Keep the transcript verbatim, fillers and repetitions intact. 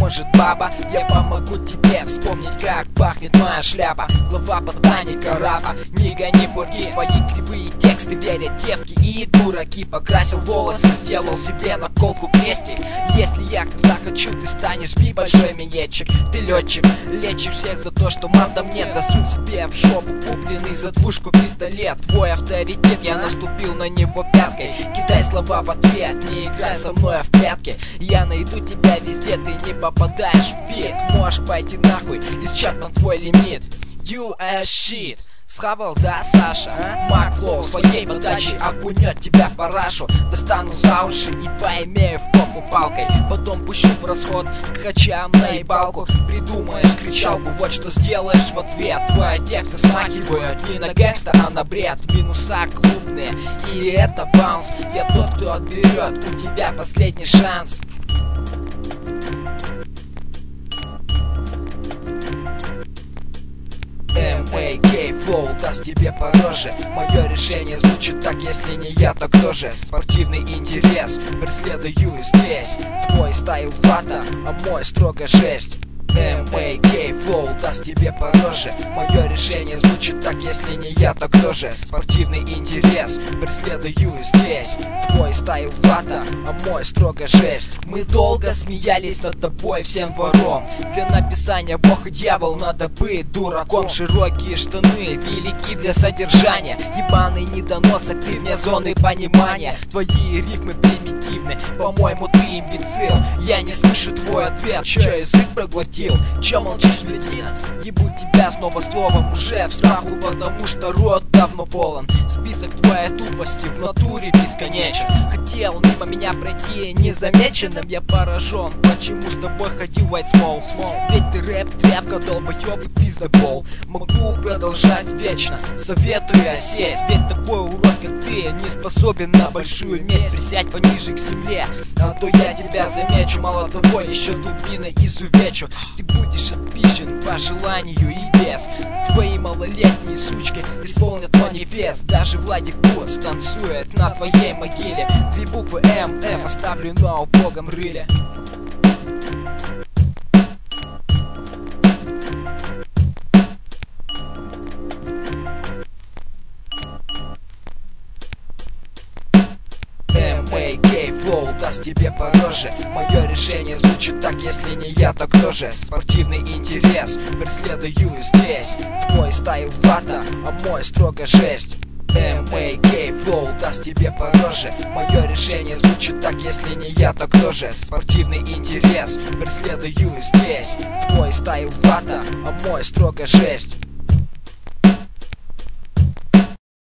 поможет баба. Я помогу тебе вспомнить, как пахнет моя шляпа. Глава ботаника раба. Не гони бурги, твои кривые тексты верят девки и дураки. Покрасил волосы, сделал себе наколку крестик. Если я захочу, ты станешь би большой минетчик. Ты летчик, лечишь всех за то, что мандам нет. Засунь себе в жопу купленный за двушку пистолет. Твой авторитет, я наступил на него пяткой. Кидай слова в ответ, не играй со мной в прятки. Я найду тебя везде, ты не попадаешь в бит. Можешь пойти нахуй, исчерпан твой лимит. You a shit. Схавал, да, Саша? Марк Флоу своей подачей окунет тебя в парашу. Достану за уши и поимею в попу палкой. Потом пущу в расход к хачам на ебалку. Придумаешь кричалку, вот что сделаешь в ответ. Твои тексты смахивают не на гэнгста, а на бред. Минуса клубные, или это баунс. Я тот, кто отберет у тебя последний шанс. эм эй кей Flow даст тебе по роже. Мое решение звучит так, если не я, то кто же? Спортивный интерес преследую здесь. Твой стайл вата, а мой строго жесть. эм эй кей Flow даст тебе по роже. Мое решение звучит так, если не я, то кто же? Спортивный интерес преследую здесь. Твой стайл вата, а мой строго жесть. Мы долго смеялись над тобой всем вором. Для написания бог и дьявол надо быть дураком. Широкие штаны велики для содержания. Ебаный недоносок, ты вне зоны понимания. Твои рифмы примитивны, по-моему, ты имбецил. Я не слышу твой ответ, чё язык проглотил? Чё молчишь, блядина? Ебу тебя снова словом уже в страху, потому что рот давно полон. Список твоей тупости в натуре бесконечен. Хотел мимо меня пройти незамеченным, я поражен, почему с тобой ходил White Small. Ведь ты рэп, тряпка, долбоёб и пиздобол. Могу продолжать вечно, советую осесть. Ведь такой урод, как ты, не способен на большую месть. Присядь пониже к земле, а то я тебя замечу. Мало того, еще дубиной изувечу. Ты будешь отпизжен по желанию и без. Твои малолетние сучки исполнят манифест. Даже Владик Босс танцует на твоей могиле. Две буквы эм эф оставлю на убогом рыле. эм эй кей Flow даст тебе по роже. Мое решение звучит так, если не я, то кто же? Спортивный интерес преследую здесь. Твой стайл вата, а мой строго жесть. эм эй кей Flow даст тебе по роже. Мое решение звучит так, если не я, то кто же? Спортивный интерес преследую здесь. Твой стайл вата, а мой строго жесть.